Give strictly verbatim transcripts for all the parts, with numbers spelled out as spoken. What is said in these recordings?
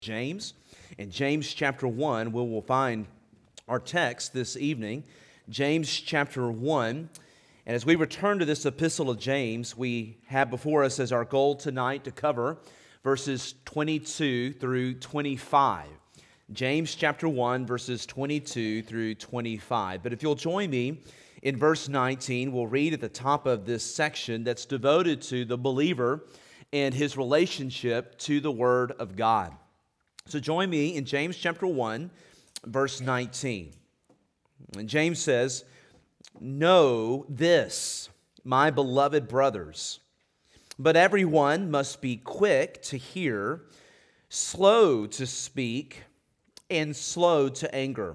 James. In James chapter one, we will find our text this evening, James chapter one. And as we return to this epistle of James, we have before us as our goal tonight to cover verses twenty-two through twenty-five. James chapter one, verses twenty-two through twenty-five. But if you'll join me in verse nineteen, we'll read at the top of this section that's devoted to the believer and his relationship to the Word of God. So join me in James chapter one, verse nineteen. And James says, "Know this, my beloved brothers, but everyone must be quick to hear, slow to speak, and slow to anger.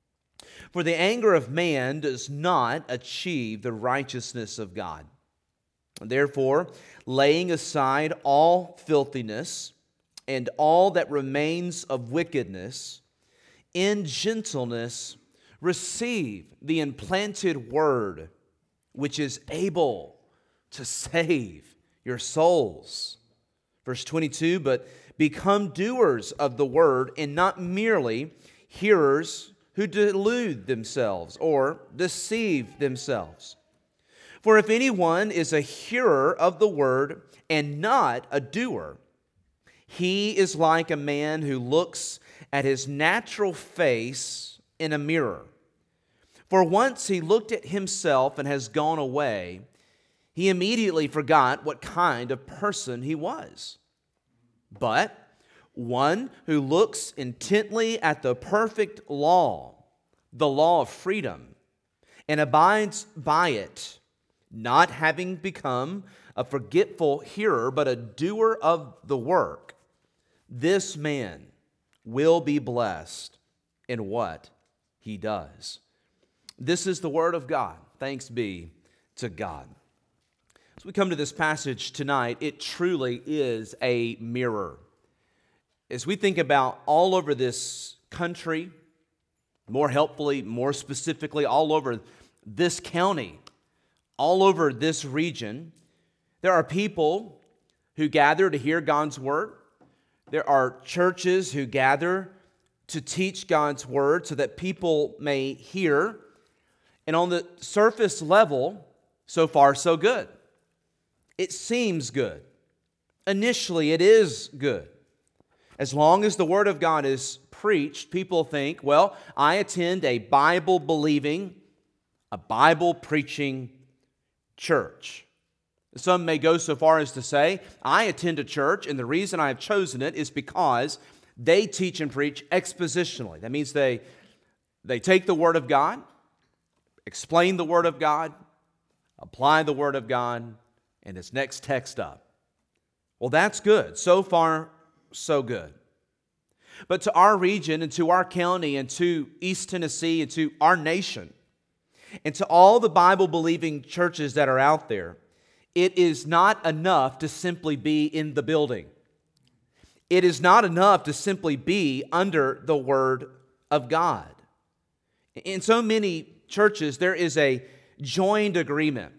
For the anger of man does not achieve the righteousness of God. Therefore, laying aside all filthiness and all that remains of wickedness, in gentleness receive the implanted word, which is able to save your souls." Verse twenty-two, "But become doers of the word, and not merely hearers who delude themselves or deceive themselves. For if anyone is a hearer of the word and not a doer, he is like a man who looks at his natural face in a mirror. For once he looked at himself and has gone away, he immediately forgot what kind of person he was. But one who looks intently at the perfect law, the law of freedom, and abides by it, not having become a forgetful hearer, but a doer of the work, this man will be blessed in what he does." This is the word of God. Thanks be to God. As we come to this passage tonight, it truly is a mirror. As we think about all over this country, more helpfully, more specifically, all over this county, all over this region, there are people who gather to hear God's word. There are churches who gather to teach God's word so that people may hear. And on the surface level, so far so good. It seems good. Initially, it is good. As long as the word of God is preached, people think, well, I attend a Bible-believing, a Bible-preaching church. Some may go so far as to say, I attend a church, and the reason I have chosen it is because they teach and preach expositionally. That means they, they take the Word of God, explain the Word of God, apply the Word of God, and it's next text up. Well, that's good. So far, so good. But to our region and to our county and to East Tennessee and to our nation and to all the Bible-believing churches that are out there, it is not enough to simply be in the building. It is not enough to simply be under the Word of God. In so many churches, there is a joined agreement.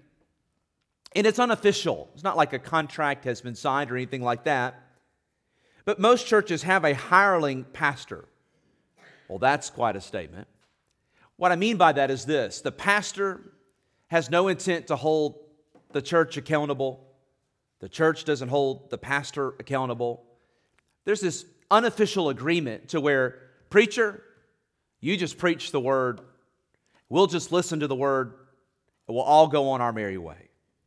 And it's unofficial. It's not like a contract has been signed or anything like that. But most churches have a hireling pastor. Well, that's quite a statement. What I mean by that is this: the pastor has no intent to hold the church accountable. The church doesn't hold the pastor accountable. There's this unofficial agreement to where, preacher, you just preach the word. We'll just listen to the word, and we'll all go on our merry way.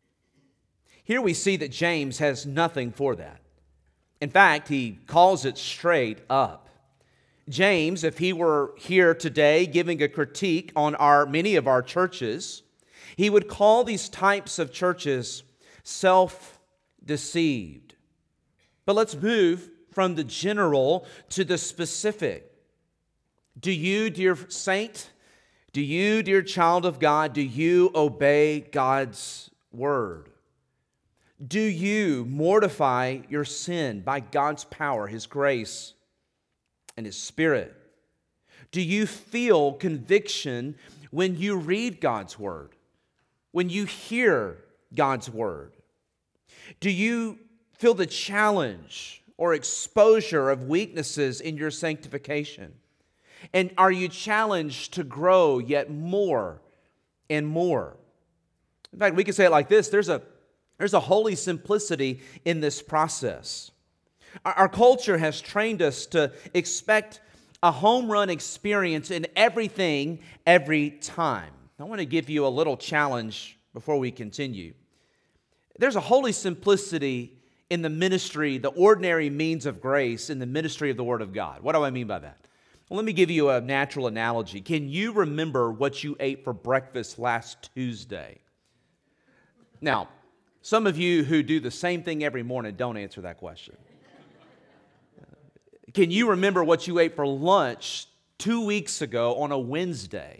Here we see that James has nothing for that. In fact, he calls it straight up. James, if he were here today giving a critique on our many of our churches, he would call these types of churches self-deceived. But let's move from the general to the specific. Do you, dear saint, do you, dear child of God, do you obey God's word? Do you mortify your sin by God's power, His grace, and His Spirit? Do you feel conviction when you read God's word? When you hear God's word? Do you feel the challenge or exposure of weaknesses in your sanctification? And are you challenged to grow yet more and more? In fact, we could say it like this: there's a, there's a holy simplicity in this process. Our, our culture has trained us to expect a home run experience in everything, every time. I want to give you a little challenge before we continue. There's a holy simplicity in the ministry, the ordinary means of grace in the ministry of the Word of God. What do I mean by that? Well, let me give you a natural analogy. Can you remember what you ate for breakfast last Tuesday? Now, some of you who do the same thing every morning, don't answer that question. Can you remember what you ate for lunch two weeks ago on a Wednesday?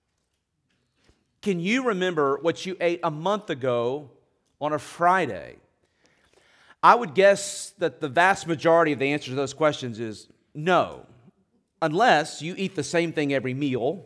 Can you remember what you ate a month ago on a Friday? I would guess that the vast majority of the answer to those questions is no, unless you eat the same thing every meal,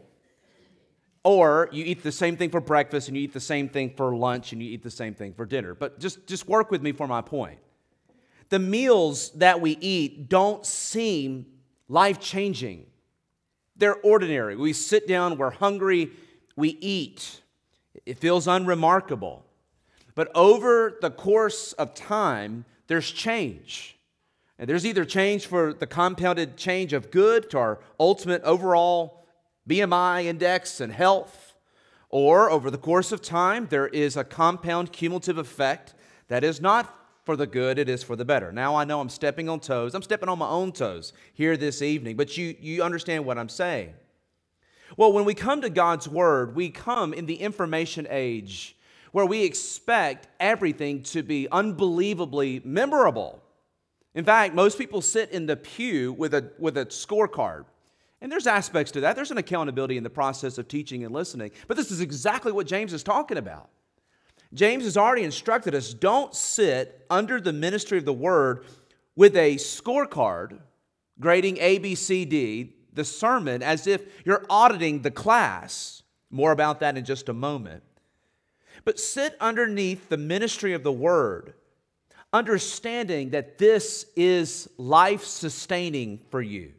or you eat the same thing for breakfast and you eat the same thing for lunch and you eat the same thing for dinner. But just, just work with me for my point. The meals that we eat don't seem life-changing. They're ordinary. We sit down, we're hungry, we eat. It feels unremarkable. But over the course of time, there's change. And there's either change for the compounded change of good to our ultimate overall B M I index and health, or over the course of time, there is a compound cumulative effect that is not for the good, it is for the better. Now, I know I'm stepping on toes. I'm stepping on my own toes here this evening, but you, you understand what I'm saying. Well, when we come to God's Word, we come in the information age where we expect everything to be unbelievably memorable. In fact, most people sit in the pew with a, with a scorecard. And there's aspects to that. There's an accountability in the process of teaching and listening. But this is exactly what James is talking about. James has already instructed us, don't sit under the ministry of the Word with a scorecard grading A, B, C, D, the sermon, as if you're auditing the class. More about that in just a moment. But sit underneath the ministry of the Word, understanding that this is life-sustaining for you.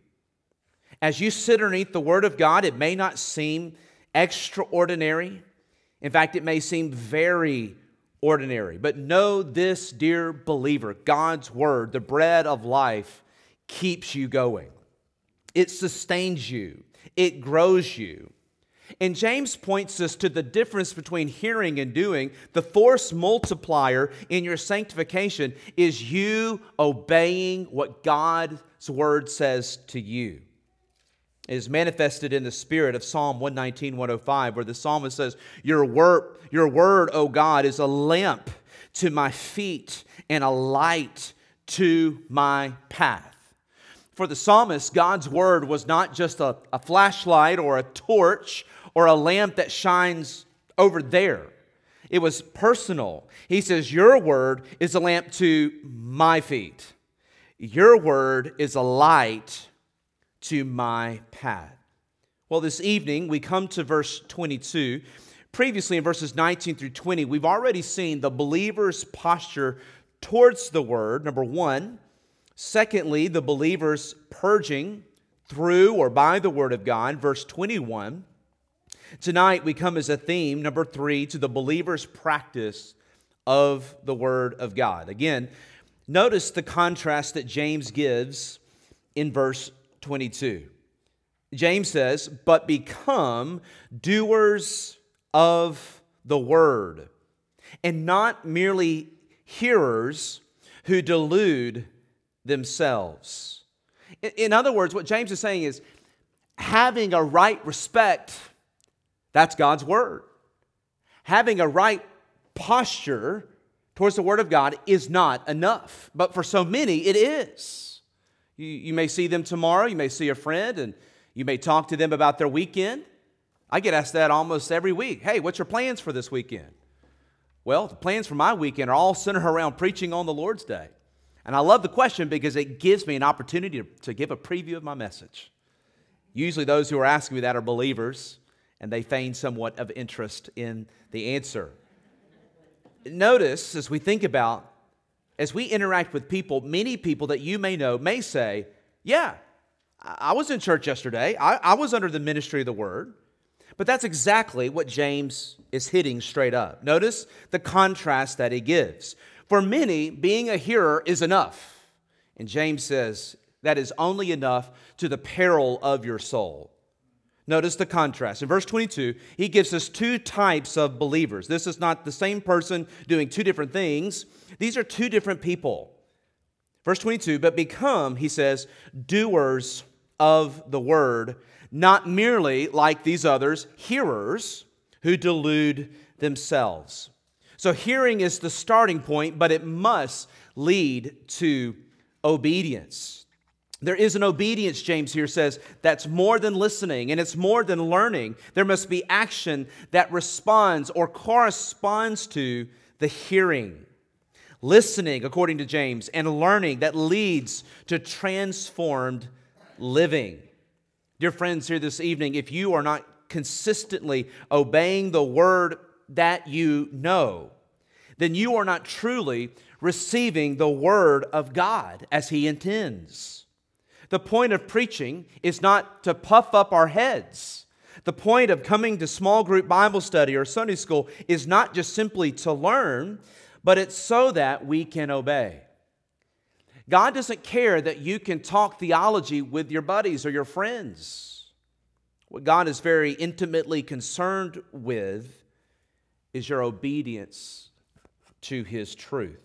As you sit underneath the Word of God, it may not seem extraordinary. In fact, it may seem very ordinary. But know this, dear believer, God's Word, the bread of life, keeps you going. It sustains you. It grows you. And James points us to the difference between hearing and doing. The force multiplier in your sanctification is you obeying what God's Word says to you. It is manifested in the spirit of Psalm one nineteen, one oh five, where the psalmist says, Your word, your word, O God, is a lamp to my feet and a light to my path. For the psalmist, God's word was not just a, a flashlight or a torch or a lamp that shines over there. It was personal. He says, Your word is a lamp to my feet. Your word is a light to my path. Well, this evening we come to verse twenty-two. Previously in verses nineteen through twenty, we've already seen the believer's posture towards the Word, number one. Secondly, the believer's purging through or by the Word of God, verse twenty-one. Tonight we come as a theme, number three, to the believer's practice of the Word of God. Again, notice the contrast that James gives in verse twenty-two. James says, but become doers of the word, and not merely hearers who delude themselves. In other words, what James is saying is, having a right respect, that's God's word. Having a right posture towards the word of God is not enough. But for so many, it is. You, you may see them tomorrow, you may see a friend, and you may talk to them about their weekend. I get asked that almost every week. Hey, what's your plans for this weekend? Well, the plans for my weekend are all centered around preaching on the Lord's Day. And I love the question because it gives me an opportunity to, to give a preview of my message. Usually those who are asking me that are believers, and they feign somewhat of interest in the answer. Notice, as we think about As we interact with people, many people that you may know may say, yeah, I was in church yesterday. I, I was under the ministry of the word. But that's exactly what James is hitting straight up. Notice the contrast that he gives. For many, being a hearer is enough. And James says that is only enough to the peril of your soul. Notice the contrast. In verse twenty-two, he gives us two types of believers. This is not the same person doing two different things. These are two different people. Verse twenty-two, but become, he says, doers of the word, not merely like these others, hearers who delude themselves. So hearing is the starting point, but it must lead to obedience. There is an obedience, James here says, that's more than listening, and it's more than learning. There must be action that responds or corresponds to the hearing. Listening, according to James, and learning that leads to transformed living. Dear friends, here this evening, if you are not consistently obeying the word that you know, then you are not truly receiving the word of God as He intends. The point of preaching is not to puff up our heads. The point of coming to small group Bible study or Sunday school is not just simply to learn, but it's so that we can obey. God doesn't care that you can talk theology with your buddies or your friends. What God is very intimately concerned with is your obedience to His truth.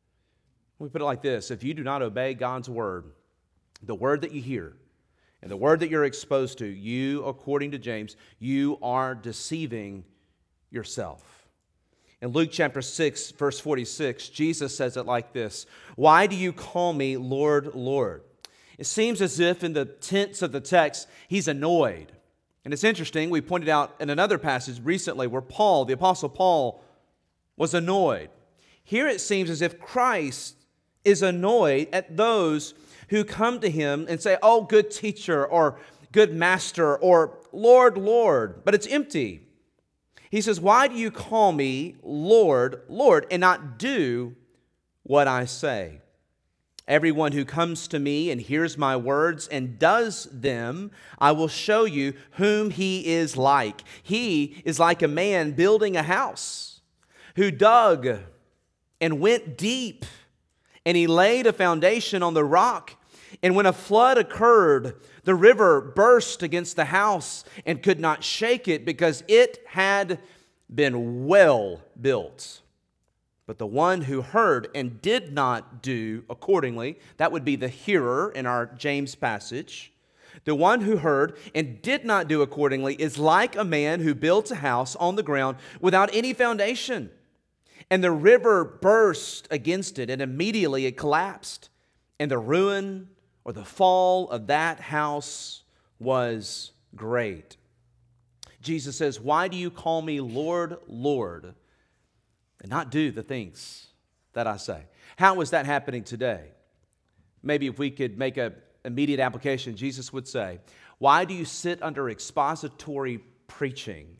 Let me put it like this. If you do not obey God's word, the word that you hear, and the word that you're exposed to, you, according to James, you are deceiving yourself. In Luke chapter six, verse forty-six, Jesus says it like this, "Why do you call me Lord, Lord?" It seems as if in the tense of the text, he's annoyed. And it's interesting, we pointed out in another passage recently where Paul, the Apostle Paul, was annoyed. Here it seems as if Christ is annoyed at those who come to him and say, "Oh, good teacher," or "good master," or "Lord, Lord," but it's empty. He says, "Why do you call me Lord, Lord, and not do what I say? Everyone who comes to me and hears my words and does them, I will show you whom he is like. He is like a man building a house who dug and went deep, and he laid a foundation on the rock. And when a flood occurred, the river burst against the house and could not shake it because it had been well built. But the one who heard and did not do accordingly," that would be the hearer in our James passage, "the one who heard and did not do accordingly is like a man who built a house on the ground without any foundation. And the river burst against it, and immediately it collapsed. And the ruin or the fall of that house was great." Jesus says, "Why do you call me Lord, Lord, and not do the things that I say?" How is that happening today? Maybe if we could make an immediate application, Jesus would say, "Why do you sit under expository preaching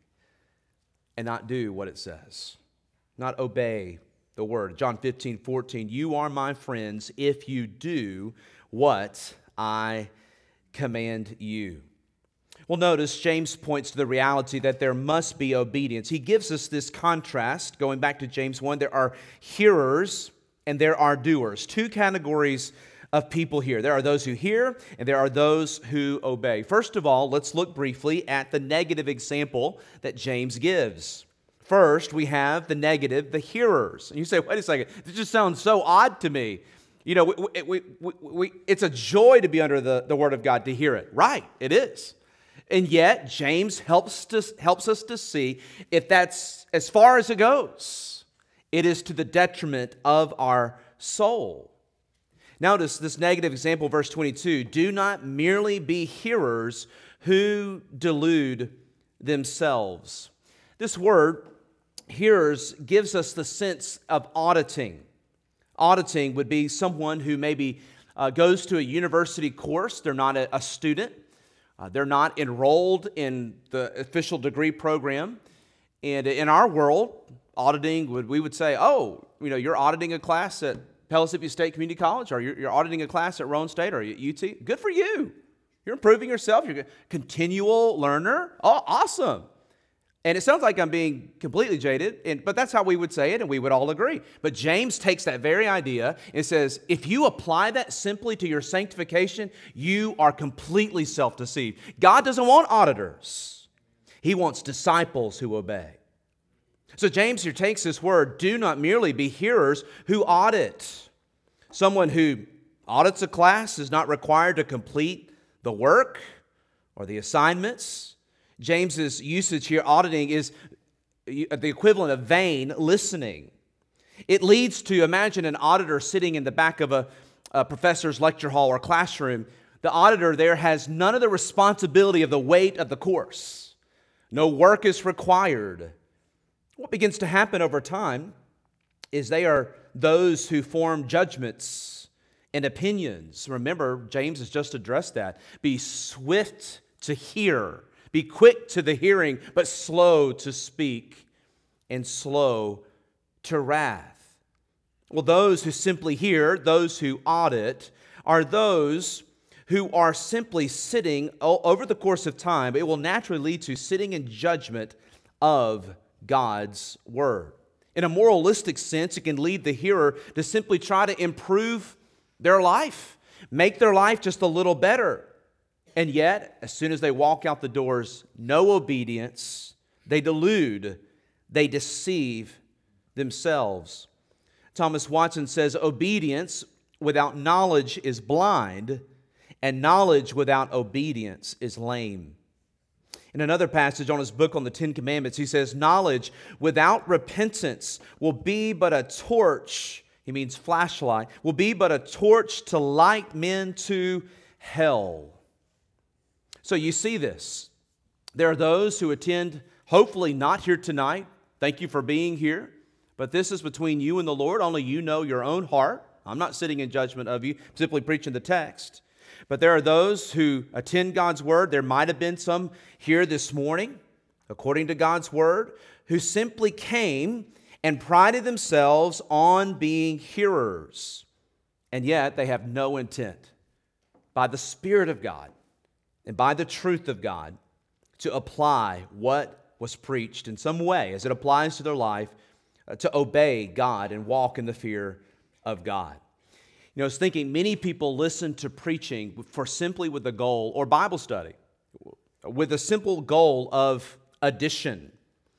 and not do what it says? Not obey the word?" John fifteen, fourteen, "You are my friends if you do what I command you." Well, notice James points to the reality that there must be obedience. He gives us this contrast, going back to James one. There are hearers and there are doers. Two categories of people here. There are those who hear and there are those who obey. First of all, let's look briefly at the negative example that James gives. First, we have the negative, the hearers. And you say, wait a second, this just sounds so odd to me. You know, we, we, we, we, it's a joy to be under the, the Word of God, to hear it. Right, it is. And yet, James helps, to, helps us to see if that's as far as it goes, it is to the detriment of our soul. Notice this negative example, verse twenty-two, "Do not merely be hearers who delude themselves." This word, hearers, gives us the sense of auditing. Auditing would be someone who maybe uh, goes to a university course. They're not a, a student. Uh, they're not enrolled in the official degree program. And in our world, auditing, would we would say, oh, you know, you're auditing a class at Pellissippi State Community College, or you're, you're auditing a class at Rowan State, or at U T. Good for you. You're improving yourself. You're a continual learner. Oh, awesome. And it sounds like I'm being completely jaded, and, but that's how we would say it, and we would all agree. But James takes that very idea and says, if you apply that simply to your sanctification, you are completely self-deceived. God doesn't want auditors. He wants disciples who obey. So James here takes this word, do not merely be hearers who audit. Someone who audits a class is not required to complete the work or the assignments. James's usage here, auditing, is the equivalent of vain listening. It leads to, imagine an auditor sitting in the back of a, a professor's lecture hall or classroom. The auditor there has none of the responsibility of the weight of the course. No work is required. What begins to happen over time is they are those who form judgments and opinions. Remember, James has just addressed that. Be swift to hear. Be quick to the hearing, but slow to speak and slow to wrath. Well, those who simply hear, those who audit, are those who are simply sitting over the course of time. It will naturally lead to sitting in judgment of God's word. In a moralistic sense, it can lead the hearer to simply try to improve their life, make their life just a little better. And yet, as soon as they walk out the doors, no obedience, they delude, they deceive themselves. Thomas Watson says, obedience without knowledge is blind, and knowledge without obedience is lame. In another passage on his book on the Ten Commandments, he says, knowledge without repentance will be but a torch, he means flashlight, will be but a torch to light men to hell. So you see this. There are those who attend, hopefully not here tonight. Thank you for being here. But this is between you and the Lord. Only you know your own heart. I'm not sitting in judgment of you, simply preaching the text. But there are those who attend God's word. There might have been some here this morning, according to God's word, who simply came and prided themselves on being hearers. And yet they have no intent, by the Spirit of God and by the truth of God, to apply what was preached in some way as it applies to their life, uh, to obey God and walk in the fear of God. You know, I was thinking many people listen to preaching for simply with the goal, or Bible study, with a simple goal of addition.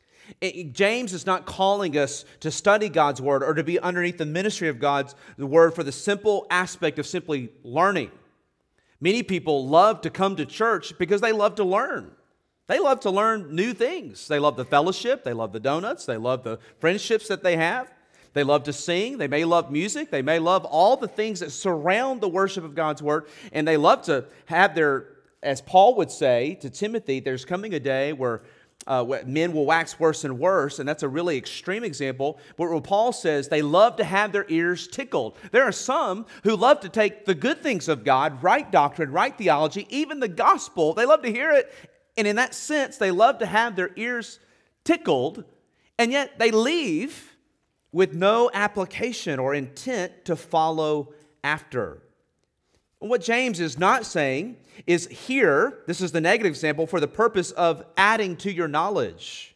It, James is not calling us to study God's word or to be underneath the ministry of God's word for the simple aspect of simply learning. Many people love to come to church because they love to learn. They love to learn new things. They love the fellowship. They love the donuts. They love the friendships that they have. They love to sing. They may love music. They may love all the things that surround the worship of God's word. And they love to have their, as Paul would say to Timothy, there's coming a day where Uh, men will wax worse and worse, and that's a really extreme example. But what Paul says, they love to have their ears tickled. There are some who love to take the good things of God, right doctrine, right theology, even the gospel. They love to hear it, and in that sense, they love to have their ears tickled, and yet they leave with no application or intent to follow after. What James is not saying is here, this is the negative example, for the purpose of adding to your knowledge.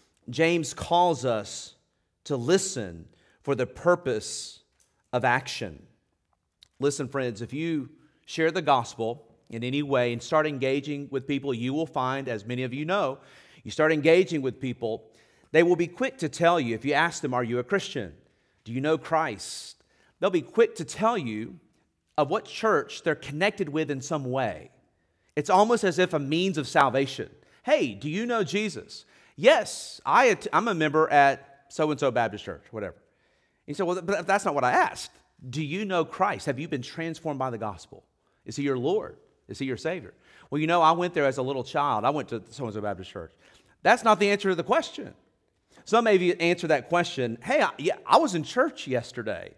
James calls us to listen for the purpose of action. Listen, friends, if you share the gospel in any way and start engaging with people, you will find, as many of you know, you start engaging with people, they will be quick to tell you, if you ask them, are you a Christian? Do you know Christ? They'll be quick to tell you of what church they're connected with in some way. It's almost as if a means of salvation. Hey, do you know Jesus? Yes, I, I'm a member at so-and-so Baptist Church, whatever. He said, well, but that's not what I asked. Do you know Christ? Have you been transformed by the gospel? Is he your Lord? Is he your Savior? Well, you know, I went there as a little child. I went to so-and-so Baptist Church. That's not the answer to the question. Some of you answer that question, hey, I, yeah, I was in church yesterday.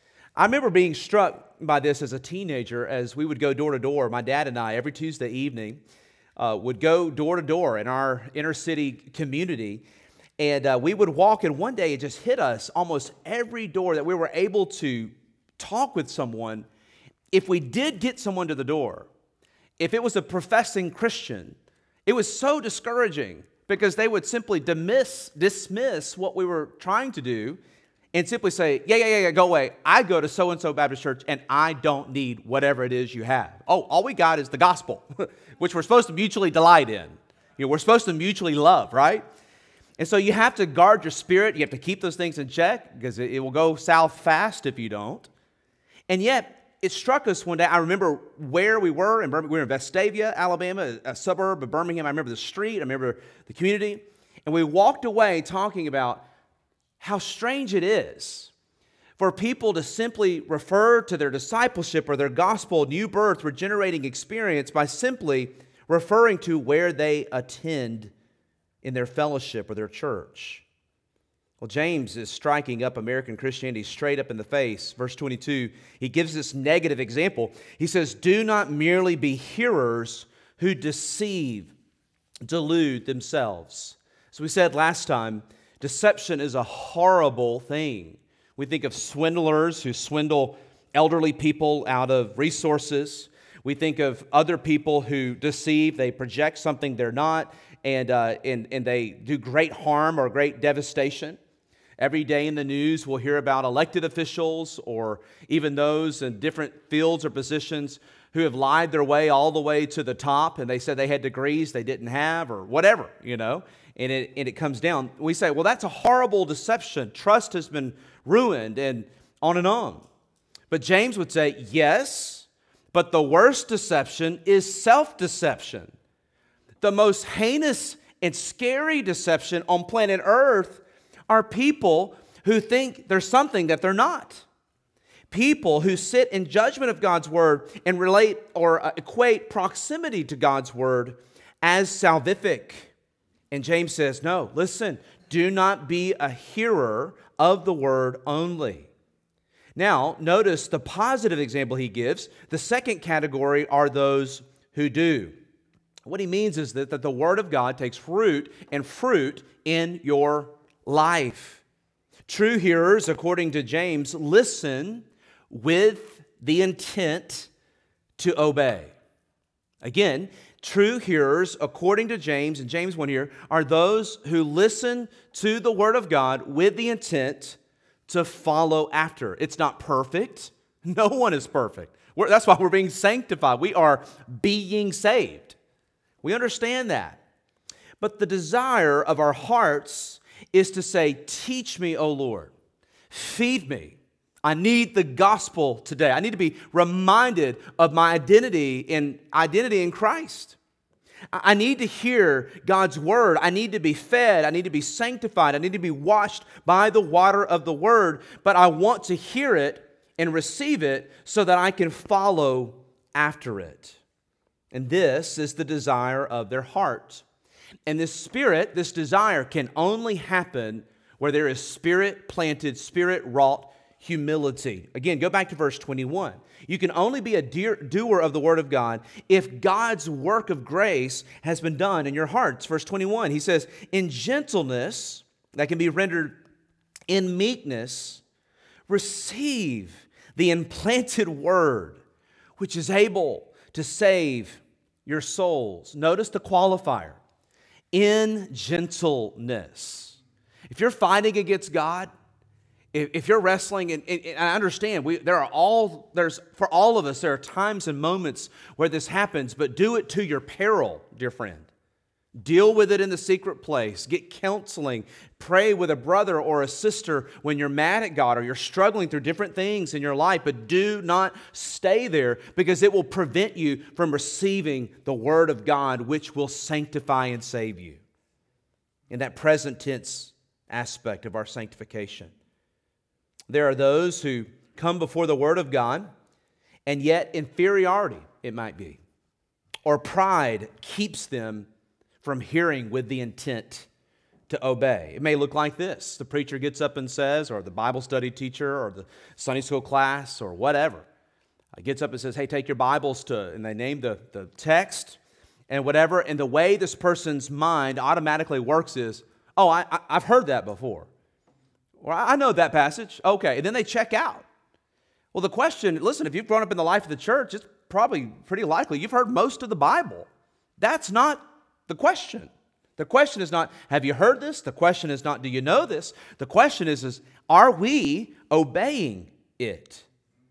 I remember being struck by this as a teenager as we would go door to door. My dad and I, every Tuesday evening, uh, would go door to door in our inner city community. And uh, we would walk, and one day it just hit us almost every door that we were able to talk with someone, if we did get someone to the door, if it was a professing Christian, it was so discouraging because they would simply dismiss, dismiss what we were trying to do and simply say, yeah, yeah, yeah, yeah, go away. I go to so-and-so Baptist church and I don't need whatever it is you have. Oh, all we got is the gospel, which we're supposed to mutually delight in. You know, we're supposed to mutually love, right? And so you have to guard your spirit. You have to keep those things in check because it, it will go south fast if you don't. And yet, it struck us one day. I remember where we were in Birmingham. We were in Vestavia, Alabama, a suburb of Birmingham. I remember the street. I remember the community. And we walked away talking about how strange it is for people to simply refer to their discipleship or their gospel, new birth, regenerating experience by simply referring to where they attend in their fellowship or their church. Well, James is striking up American Christianity straight up in the face. Verse twenty-two, he gives this negative example. He says, do not merely be hearers who deceive, delude themselves. So we said last time, deception is a horrible thing. We think of swindlers who swindle elderly people out of resources. We think of other people who deceive. They project something they're not, and, uh, and, and they do great harm or great devastation. Every day in the news, we'll hear about elected officials or even those in different fields or positions who have lied their way all the way to the top, and they said they had degrees they didn't have or whatever, you know, and it, and it comes down. We say, well, that's a horrible deception. Trust has been ruined, and on and on. But James would say, yes, but the worst deception is self-deception. The most heinous and scary deception on planet Earth are people who think there's something that they're not. People who sit in judgment of God's word and relate or uh, equate proximity to God's word as salvific. And James says, no, listen, do not be a hearer of the word only. Now, notice the positive example he gives. The second category are those who do. What he means is that, that the word of God takes root and fruit in your life. True hearers, according to James, listen with the intent to obey. Again, true hearers, according to James, and James one here, are those who listen to the word of God with the intent to follow after. It's not perfect. No one is perfect. We're, that's why we're being sanctified. We are being saved. We understand that. But the desire of our hearts is to say, teach me, O Lord. Feed me. I need the gospel today. I need to be reminded of my identity in identity in Christ. I need to hear God's word. I need to be fed. I need to be sanctified. I need to be washed by the water of the word. But I want to hear it and receive it so that I can follow after it. And this is the desire of their heart. And this spirit, this desire can only happen where there is spirit-planted, spirit-wrought humility. Again, go back to verse twenty-one. You can only be a doer of the word of God if God's work of grace has been done in your hearts. Verse twenty-one, he says, in gentleness, that can be rendered in meekness, receive the implanted word, which is able to save your souls. Notice the qualifier. In gentleness. If you're fighting against God, if, if you're wrestling, and, and, and I understand, we, there are all, there's, for all of us, there are times and moments where this happens, but do it to your peril, dear friend. Deal with it in the secret place. Get counseling. Pray with a brother or a sister when you're mad at God or you're struggling through different things in your life, but do not stay there because it will prevent you from receiving the word of God, which will sanctify and save you. In that present tense aspect of our sanctification. There are those who come before the word of God, and yet inferiority, it might be, or pride keeps them from hearing with the intent to obey. It may look like this. The preacher gets up and says, or the Bible study teacher, or the Sunday school class, or whatever, gets up and says, hey, take your Bibles to, and they name the, the text and whatever, and the way this person's mind automatically works is, oh, I, I, I've heard that before. Or I know that passage. Okay, and then they check out. Well, the question, listen, if you've grown up in the life of the church, it's probably pretty likely you've heard most of the Bible. That's not the question. The question is not, have you heard this? The question is not, do you know this? The question is, is are we obeying it?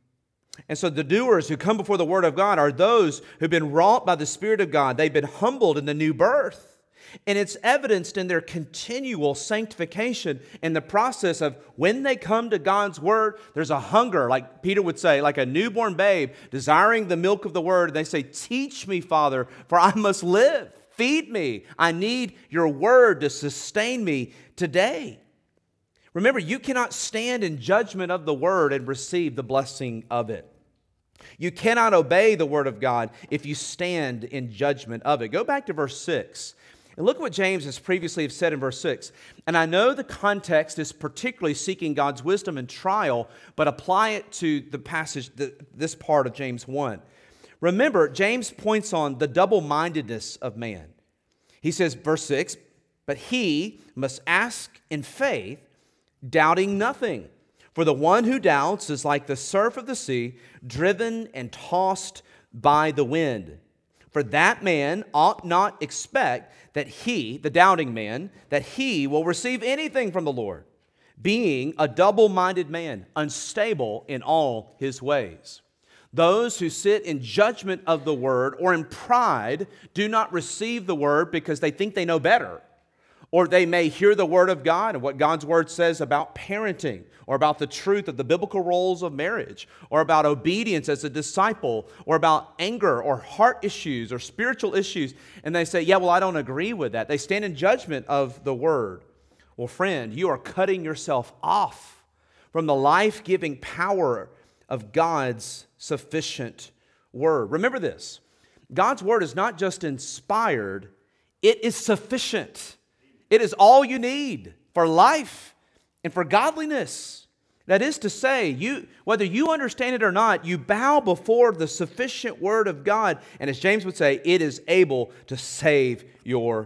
And so the doers who come before the Word of God are those who've been wrought by the Spirit of God. They've been humbled in the new birth. And it's evidenced in their continual sanctification in the process of when they come to God's Word, there's a hunger, like Peter would say, like a newborn babe desiring the milk of the Word. And they say, teach me, Father, for I must live. Feed me. I need your Word to sustain me today. Remember, you cannot stand in judgment of the Word and receive the blessing of it. You cannot obey the Word of God if you stand in judgment of it. Go back to verse six. And look at what James has previously said in verse six. And I know the context is particularly seeking God's wisdom and trial, but apply it to the passage, this part of James one. Remember, James points on the double-mindedness of man. He says, verse six, but he must ask in faith, doubting nothing. For the one who doubts is like the surf of the sea, driven and tossed by the wind. For that man ought not expect that he, the doubting man, that he will receive anything from the Lord, being a double-minded man, unstable in all his ways. Those who sit in judgment of the word or in pride do not receive the word because they think they know better. Or they may hear the word of God and what God's word says about parenting, or about the truth of the biblical roles of marriage, or about obedience as a disciple, or about anger or heart issues or spiritual issues. And they say, yeah, well, I don't agree with that. They stand in judgment of the word. Well, friend, you are cutting yourself off from the life-giving power of God's sufficient word. Remember this, God's word is not just inspired, it is sufficient. It is all you need for life and for godliness. That is to say, you, whether you understand it or not, you bow before the sufficient word of God. And as James would say, it is able to save your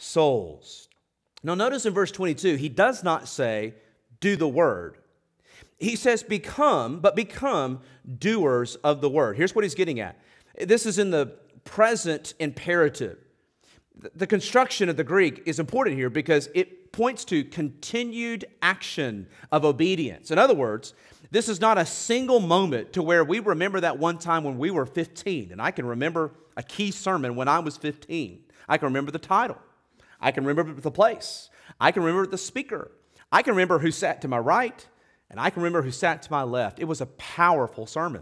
souls. Now notice in verse twenty-two, he does not say, do the word. He says, become, but become doers of the word. Here's what he's getting at. This is in the present imperative. The construction of the Greek is important here because it points to continued action of obedience. In other words, this is not a single moment to where we remember that one time when we were fifteen. And I can remember a key sermon when I was fifteen. I can remember the title. I can remember the place. I can remember the speaker. I can remember who sat to my right, and I can remember who sat to my left. It was a powerful sermon.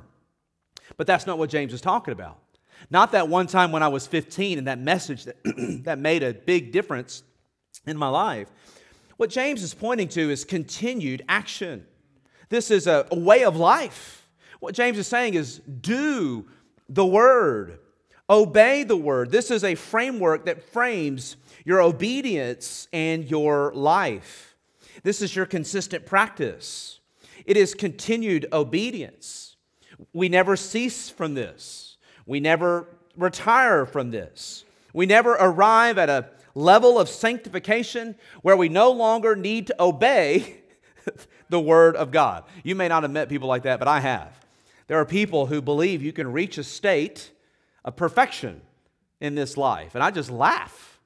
But that's not what James is talking about. Not that one time when I was fifteen and that message that, that made a big difference in my life. What James is pointing to is continued action. This is a, a way of life. What James is saying is do the word. Obey the word. This is a framework that frames your obedience and your life. This is your consistent practice. It is continued obedience. We never cease from this. We never retire from this. We never arrive at a level of sanctification where we no longer need to obey the Word of God. You may not have met people like that, but I have. There are people who believe you can reach a state of perfection in this life, and I just laugh.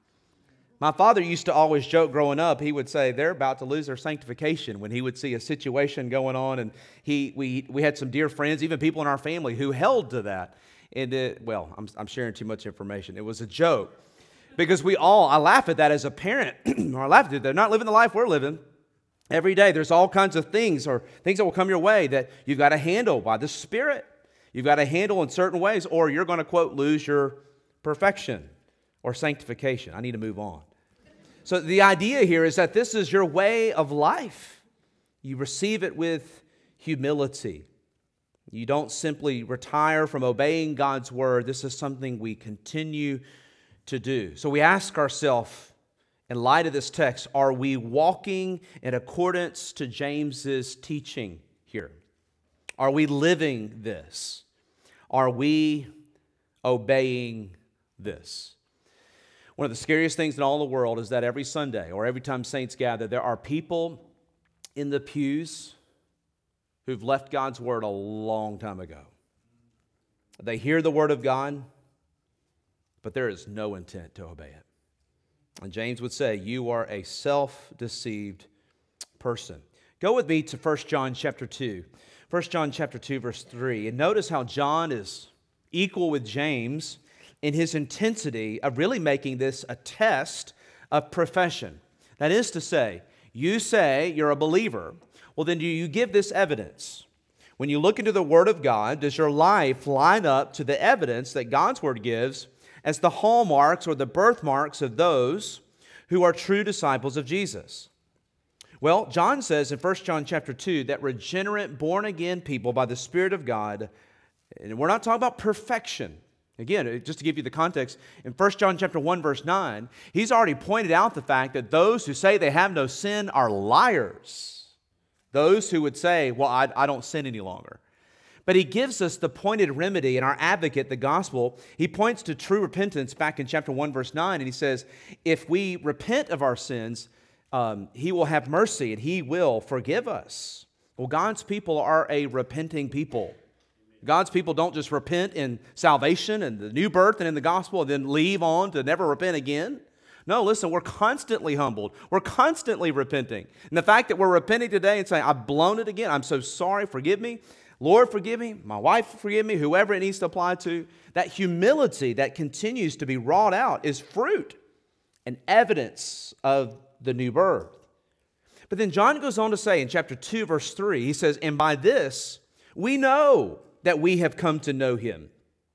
My father used to always joke growing up. He would say they're about to lose their sanctification when he would see a situation going on, and he we we had some dear friends, even people in our family, who held to that. And it, well, I'm, I'm sharing too much information. It was a joke because we all, I laugh at that as a parent, or I laugh at it. They're not living the life we're living. Every day there's all kinds of things or things that will come your way that you've got to handle by the Spirit. You've got to handle in certain ways, or you're going to, quote, lose your perfection or sanctification. I need to move on. So the idea here is that this is your way of life. You receive it with humility. You don't simply retire from obeying God's word. This is something we continue to do. So we ask ourselves, in light of this text, are we walking in accordance to James's teaching here? Are we living this? Are we obeying this? One of the scariest things in all the world is that every Sunday or every time saints gather, there are people in the pews who've left God's word a long time ago. They hear the word of God, but there is no intent to obey it. And James would say, you are a self-deceived person. Go with me to First John chapter two. First John chapter two, verse three. And notice how John is equal with James in his intensity of really making this a test of profession. That is to say, you say you're a believer. Well, then do you give this evidence? When you look into the Word of God, does your life line up to the evidence that God's Word gives as the hallmarks or the birthmarks of those who are true disciples of Jesus? Well, John says in First John chapter two that regenerate, born-again people by the Spirit of God, and we're not talking about perfection. Again, just to give you the context, in First John chapter one, verse nine, he's already pointed out the fact that those who say they have no sin are liars. Those who would say, well, I, I don't sin any longer. But he gives us the pointed remedy in our advocate, the gospel. He points to true repentance back in chapter one, verse nine, and he says, if we repent of our sins, um, he will have mercy and he will forgive us. Well, God's people are a repenting people. God's people don't just repent in salvation and the new birth and in the gospel and then leave on to never repent again. No, listen, we're constantly humbled. We're constantly repenting. And the fact that we're repenting today and saying, I've blown it again. I'm so sorry. Forgive me. Lord, forgive me. My wife, forgive me. Whoever it needs to apply to. That humility that continues to be wrought out is fruit and evidence of the new birth. But then John goes on to say in chapter two, verse three, he says, and by this we know that we have come to know him,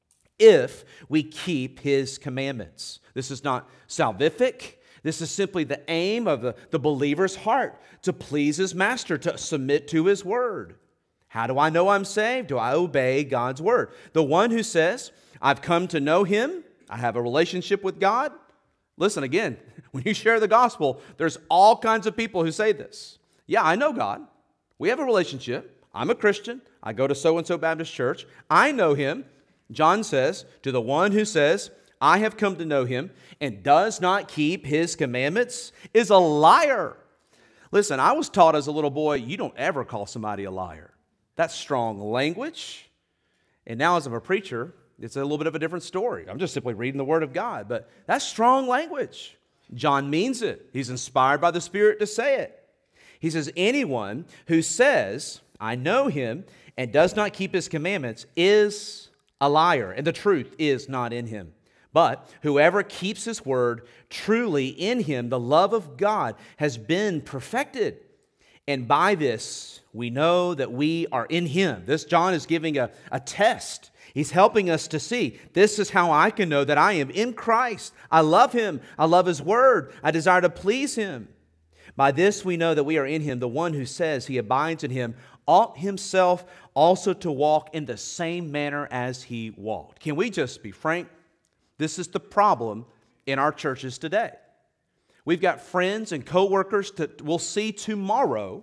if we keep his commandments. This is not salvific. This is simply the aim of the, the believer's heart, to please his master, to submit to his word. How do I know I'm saved? Do I obey God's word? The one who says, I've come to know him, I have a relationship with God. Listen, again, when you share the gospel, there's all kinds of people who say this. Yeah, I know God. We have a relationship. I'm a Christian. I go to so-and-so Baptist church. I know him. John says, to the one who says, I have come to know him and does not keep his commandments is a liar. Listen, I was taught as a little boy, you don't ever call somebody a liar. That's strong language. And now as I'm a preacher, it's a little bit of a different story. I'm just simply reading the Word of God, but that's strong language. John means it. He's inspired by the Spirit to say it. He says, anyone who says, I know him and does not keep his commandments is a liar, and the truth is not in him. But whoever keeps his word, truly in him the love of God has been perfected. And by this we know that we are in him. This John is giving a, a test. He's helping us to see, this is how I can know that I am in Christ. I love him. I love his word. I desire to please him. By this we know that we are in him. The one who says he abides in him ought himself also to walk in the same manner as he walked. Can we just be frank? This is the problem in our churches today. We've got friends and coworkers that we'll see tomorrow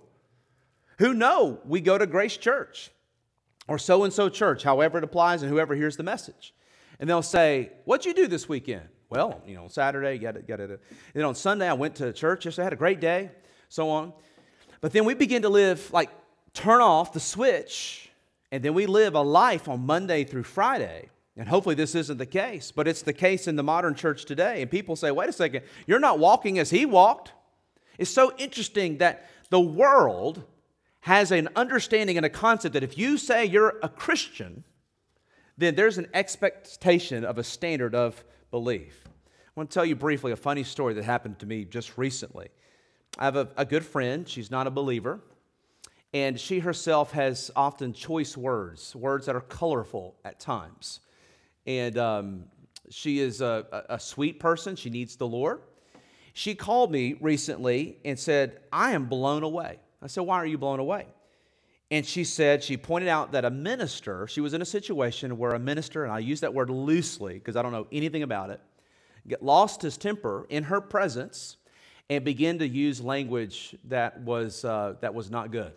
who know we go to Grace Church or so-and-so church, however it applies and whoever hears the message. And they'll say, what'd you do this weekend? Well, you know, Saturday, got it, got it. And then on Sunday, I went to church. Yesterday, I had a great day, so on. But then we begin to live, like, turn off the switch, and then we live a life on Monday through Friday. And hopefully this isn't the case, but it's the case in the modern church today. And people say, wait a second, you're not walking as he walked. It's so interesting that the world has an understanding and a concept that if you say you're a Christian, then there's an expectation of a standard of belief. I want to tell you briefly a funny story that happened to me just recently. I have a, a good friend. She's not a believer. And she herself has often choice words, words that are colorful at times. And um, she is a, a, a sweet person. She needs the Lord. She called me recently and said, I am blown away. I said, why are you blown away? And she said, she pointed out that a minister, she was in a situation where a minister, and I use that word loosely because I don't know anything about it, get lost his temper in her presence and began to use language that was uh, that was not good.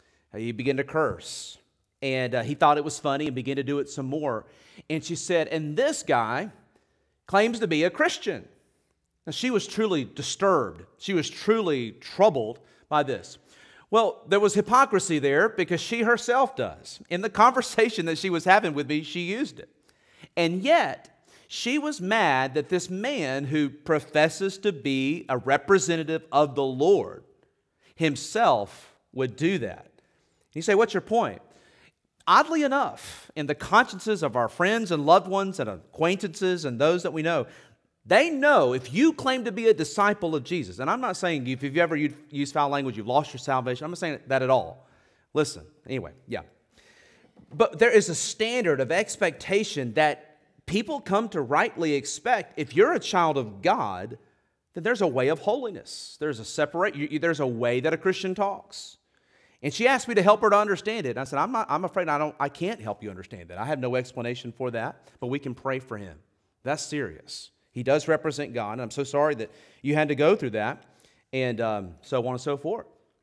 He began to curse, and uh, he thought it was funny and began to do it some more. And she said, and this guy claims to be a Christian. Now, she was truly disturbed. She was truly troubled by this. Well, there was hypocrisy there because she herself does. In the conversation that she was having with me, she used it. And yet, she was mad that this man who professes to be a representative of the Lord himself would do that. You say, what's your point? Oddly enough, in the consciences of our friends and loved ones and acquaintances and those that we know, they know if you claim to be a disciple of Jesus, and I'm not saying if you've ever used foul language, you've lost your salvation. I'm not saying that at all. Listen, anyway, yeah. But there is a standard of expectation that people come to rightly expect. If you're a child of God, then there's a way of holiness. There's a separate, you, there's a way that a Christian talks. And she asked me to help her to understand it. And I said, I'm not, I'm afraid I don't, I can't help you understand that. I have no explanation for that, but we can pray for him. That's serious. He does represent God, and I'm so sorry that you had to go through that, and um, so on and so forth.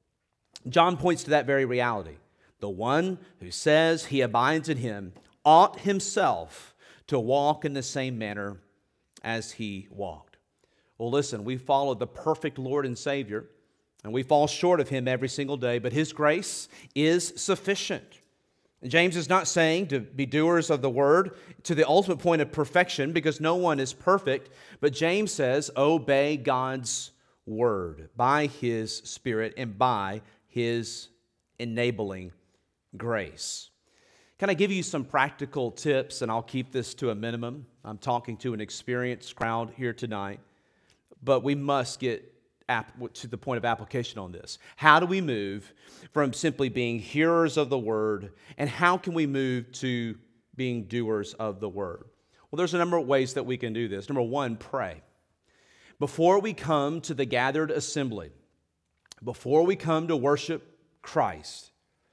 John points to that very reality. The one who says he abides in him ought himself to walk in the same manner as he walked. Well, listen, we follow the perfect Lord and Savior, and we fall short of him every single day, but his grace is sufficient. James is not saying to be doers of the word to the ultimate point of perfection, because no one is perfect, but James says obey God's word by his Spirit and by his enabling grace. Can I give you some practical tips, and I'll keep this to a minimum? I'm talking to an experienced crowd here tonight, but we must get to the point of application on this. How do we move from simply being hearers of the word, and how can we move to being doers of the word? Well, there's a number of ways that we can do this. Number one, pray. Before we come to the gathered assembly, before we come to worship Christ,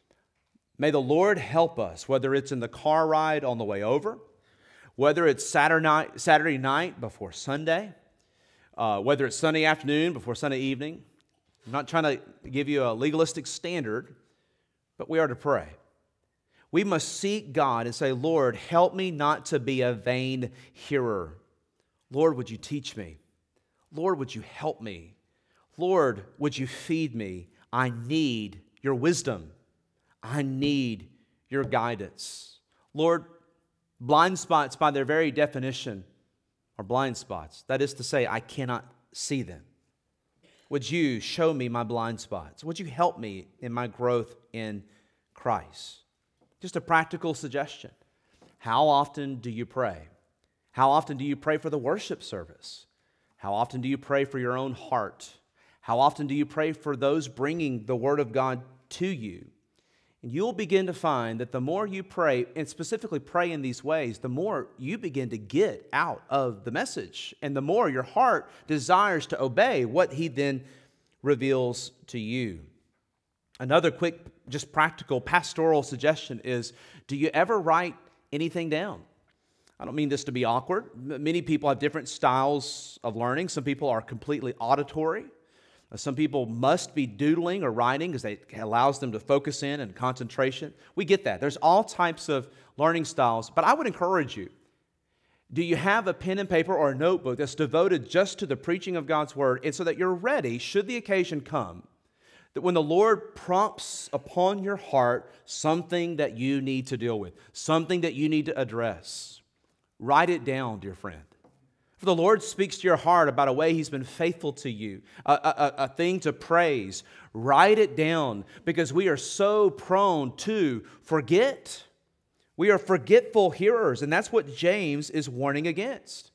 may the Lord help us, whether it's in the car ride on the way over, whether it's Saturday night, Saturday night before Sunday, Uh, whether it's Sunday afternoon before Sunday evening. I'm not trying to give you a legalistic standard, but we are to pray. We must seek God and say, Lord, help me not to be a vain hearer. Lord, would you teach me? Lord, would you help me? Lord, would you feed me? I need your wisdom. I need your guidance. Lord, blind spots by their very definition are blind spots. That is to say, I cannot see them. Would you show me my blind spots? Would you help me in my growth in Christ? Just a practical suggestion. How often do you pray? How often do you pray for the worship service? How often do you pray for your own heart? How often do you pray for those bringing the Word of God to you? And you'll begin to find that the more you pray, and specifically pray in these ways, the more you begin to get out of the message, and the more your heart desires to obey what He then reveals to you. Another quick, just practical pastoral suggestion is, do you ever write anything down? I don't mean this to be awkward. Many people have different styles of learning. Some people are completely auditory. Some people must be doodling or writing because it allows them to focus in and concentration. We get that. There's all types of learning styles, but I would encourage you, do you have a pen and paper or a notebook that's devoted just to the preaching of God's Word, and so that you're ready, should the occasion come, that when the Lord prompts upon your heart something that you need to deal with, something that you need to address, write it down, dear friend. If the Lord speaks to your heart about a way He's been faithful to you, a, a, a thing to praise, write it down, because we are so prone to forget. We are forgetful hearers, and that's what James is warning against.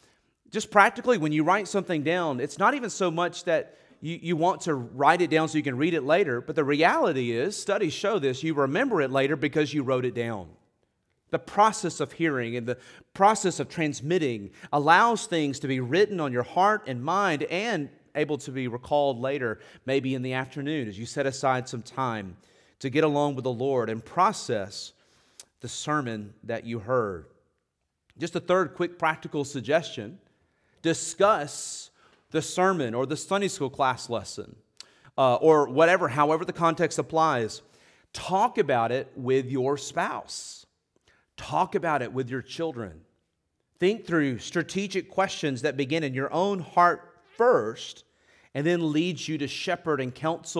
Just practically, when you write something down, it's not even so much that you, you want to write it down so you can read it later, but the reality is, studies show this, you remember it later because you wrote it down. The process of hearing and the process of transmitting allows things to be written on your heart and mind and able to be recalled later, maybe in the afternoon, as you set aside some time to get along with the Lord and process the sermon that you heard. Just a third quick practical suggestion: discuss the sermon or the Sunday school class lesson uh, or whatever, however the context applies. Talk about it with your spouse. Talk about it with your children. Think through strategic questions that begin in your own heart first and then lead you to shepherd and counsel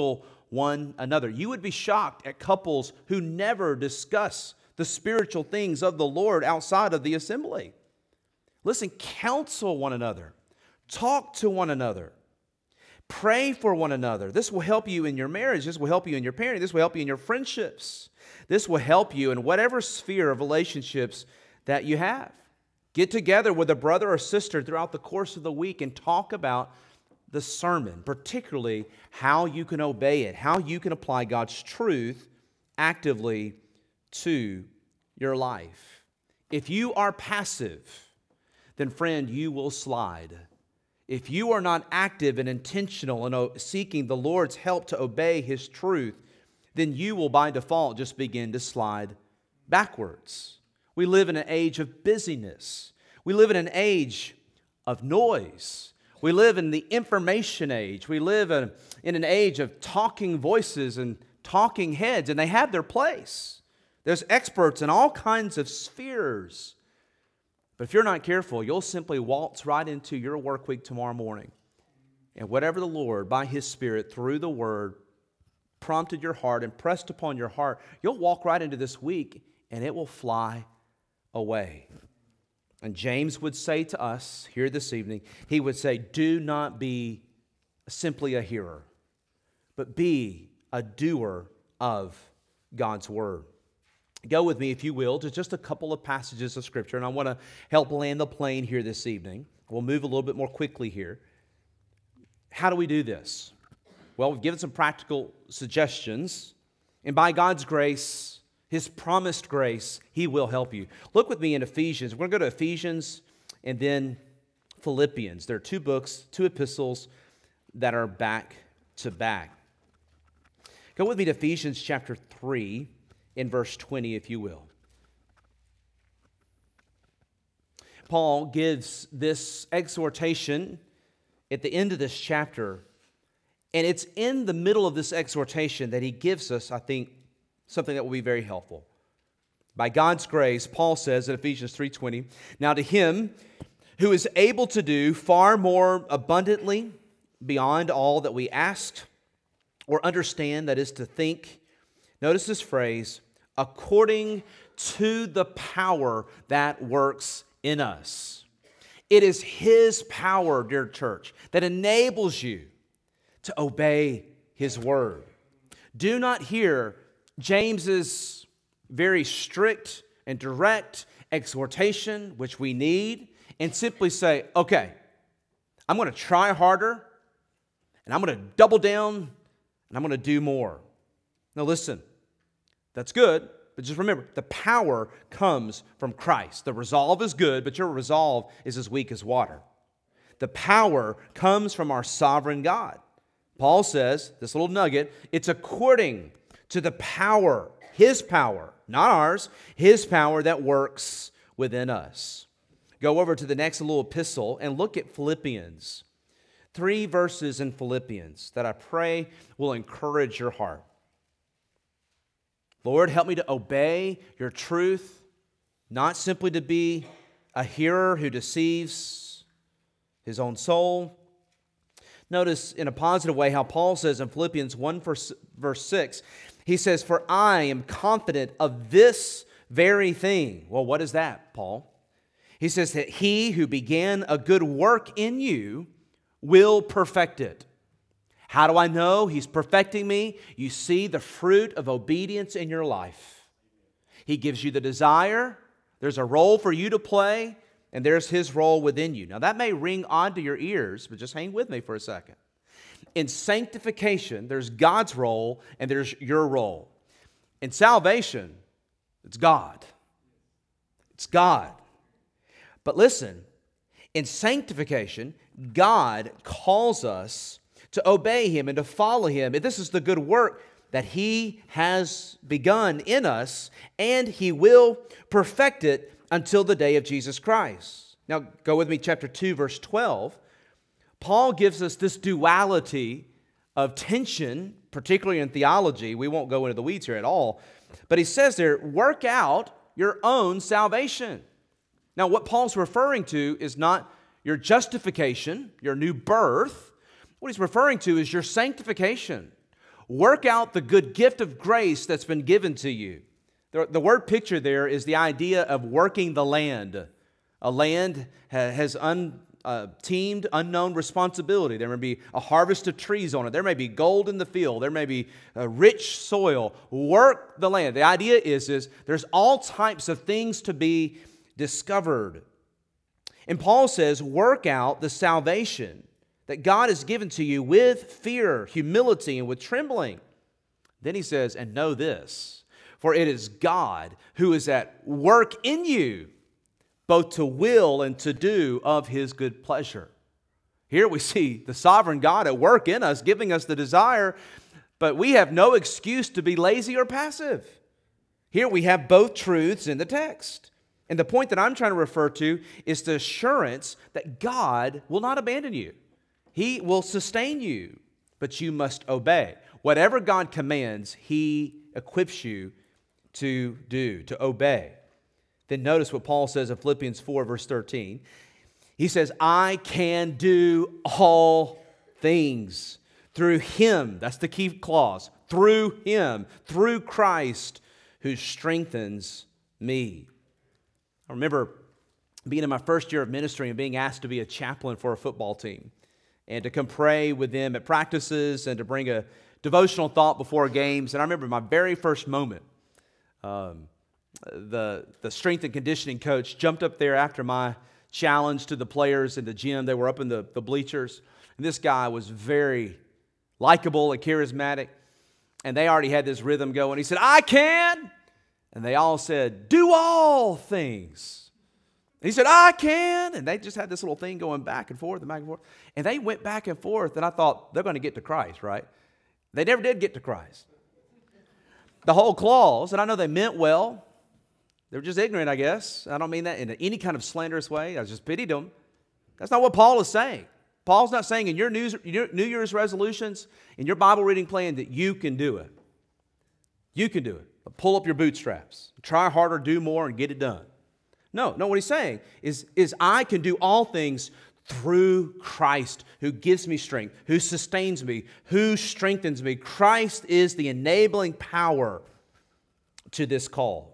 one another. You would be shocked at couples who never discuss the spiritual things of the Lord outside of the assembly. Listen, counsel one another. Talk to one another. Pray for one another. This will help you in your marriage. This will help you in your parenting. This will help you in your friendships. This will help you in whatever sphere of relationships that you have. Get together with a brother or sister throughout the course of the week and talk about the sermon, particularly how you can obey it, how you can apply God's truth actively to your life. If you are passive, then friend, you will slide. If you are not active and intentional in seeking the Lord's help to obey His truth, then you will by default just begin to slide backwards. We live in an age of busyness. We live in an age of noise. We live in the information age. We live in, in an age of talking voices and talking heads, and they have their place. There's experts in all kinds of spheres. But if you're not careful, you'll simply waltz right into your work week tomorrow morning. And whatever the Lord, by His Spirit, through the Word, prompted your heart, impressed upon your heart, you'll walk right into this week, and it will fly away. And James would say to us here this evening, he would say, do not be simply a hearer, but be a doer of God's Word. Go with me, if you will, to just a couple of passages of Scripture, and I want to help land the plane here this evening. We'll move a little bit more quickly here. How do we do this? Well, we've given some practical suggestions, and by God's grace, His promised grace, He will help you. Look with me in Ephesians. We're going to go to Ephesians and then Philippians. There are two books, two epistles that are back to back. Go with me to Ephesians chapter three. In verse twenty, if you will. Paul gives this exhortation at the end of this chapter, and it's in the middle of this exhortation that he gives us, I think, something that will be very helpful. By God's grace, Paul says in Ephesians three twenty, now to Him who is able to do far more abundantly beyond all that we ask or understand, that is to think, notice this phrase, according to the power that works in us. It is His power, dear church, that enables you to obey His word. Do not hear James's very strict and direct exhortation, which we need, and simply say, okay, I'm going to try harder, and I'm going to double down, and I'm going to do more. Now listen. That's good, but just remember, the power comes from Christ. The resolve is good, but your resolve is as weak as water. The power comes from our sovereign God. Paul says, this little nugget, it's according to the power, His power, not ours, His power that works within us. Go over to the next little epistle and look at Philippians. Three verses in Philippians that I pray will encourage your heart. Lord, help me to obey your truth, not simply to be a hearer who deceives his own soul. Notice in a positive way how Paul says in Philippians one verse, verse six, he says, for I am confident of this very thing. Well, what is that, Paul? He says that He who began a good work in you will perfect it. How do I know He's perfecting me? You see the fruit of obedience in your life. He gives you the desire. There's a role for you to play, and there's His role within you. Now, that may ring odd to your ears, but just hang with me for a second. In sanctification, there's God's role, and there's your role. In salvation, it's God. It's God. But listen, in sanctification, God calls us to obey Him and to follow Him. And this is the good work that He has begun in us, and He will perfect it until the day of Jesus Christ. Now, go with me, chapter two, verse twelve. Paul gives us this duality of tension, particularly in theology. We won't go into the weeds here at all. But he says there, work out your own salvation. Now, what Paul's referring to is not your justification, your new birth. What he's referring to is your sanctification. Work out the good gift of grace that's been given to you. The, the word picture there is the idea of working the land. A land ha, has un, uh, teamed unknown responsibility. There may be a harvest of trees on it. There may be gold in the field. There may be a rich soil. Work the land. The idea is, is there's all types of things to be discovered. And Paul says, work out the salvation that God has given to you with fear, humility, and with trembling. Then he says, and know this, for it is God who is at work in you, both to will and to do of His good pleasure. Here we see the sovereign God at work in us, giving us the desire, but we have no excuse to be lazy or passive. Here we have both truths in the text. And the point that I'm trying to refer to is the assurance that God will not abandon you. He will sustain you, but you must obey. Whatever God commands, He equips you to do, to obey. Then notice what Paul says in Philippians four, verse thirteen. He says, I can do all things through Him. That's the key clause. Through Him, through Christ, who strengthens me. I remember being in my first year of ministry and being asked to be a chaplain for a football team and to come pray with them at practices and to bring a devotional thought before games. And I remember my very first moment, um, the, the strength and conditioning coach jumped up there after my challenge to the players in the gym. They were up in the, the bleachers. And this guy was very likable and charismatic. And they already had this rhythm going. He said, I can. And they all said, do all things. And he said, I can. And they just had this little thing going back and forth and back and forth. And they went back and forth. And I thought, they're going to get to Christ, right? They never did get to Christ. The whole clause, and I know they meant well. They were just ignorant, I guess. I don't mean that in any kind of slanderous way. I just pitied them. That's not what Paul is saying. Paul's not saying in your New Year's resolutions, in your Bible reading plan, that you can do it. You can do it. But pull up your bootstraps. Try harder, do more, and get it done. No, no, what he's saying is, is I can do all things through Christ, who gives me strength, who sustains me, who strengthens me. Christ is the enabling power to this call.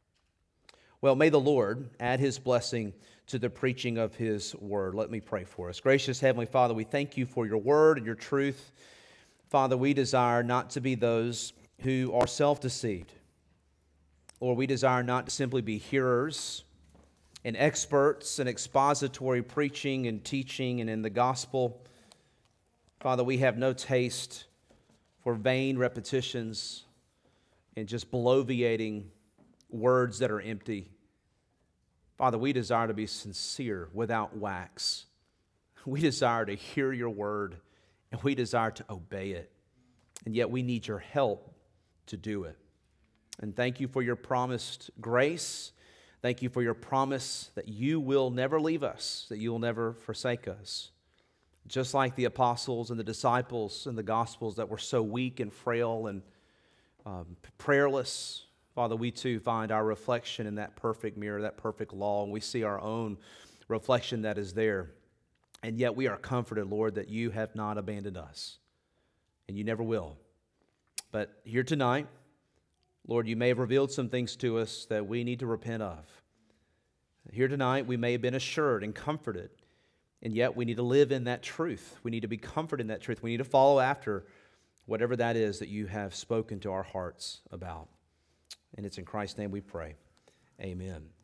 Well, may the Lord add His blessing to the preaching of His word. Let me pray for us. Gracious Heavenly Father, we thank You for Your word and Your truth. Father, we desire not to be those who are self-deceived. Lord, we desire not to simply be hearers and experts in expository preaching and teaching and in the gospel. Father, we have no taste for vain repetitions and just bloviating words that are empty. Father, we desire to be sincere without wax. We desire to hear Your word, and we desire to obey it. And yet we need Your help to do it. And thank You for Your promised grace. Thank You for Your promise that You will never leave us, that You will never forsake us. Just like the apostles and the disciples in the Gospels that were so weak and frail and um, prayerless, Father, we too find our reflection in that perfect mirror, that perfect law, and we see our own reflection that is there. And yet we are comforted, Lord, that You have not abandoned us, and You never will. But here tonight, Lord, You may have revealed some things to us that we need to repent of. Here tonight, we may have been assured and comforted, and yet we need to live in that truth. We need to be comforted in that truth. We need to follow after whatever that is that You have spoken to our hearts about. And it's in Christ's name we pray. Amen.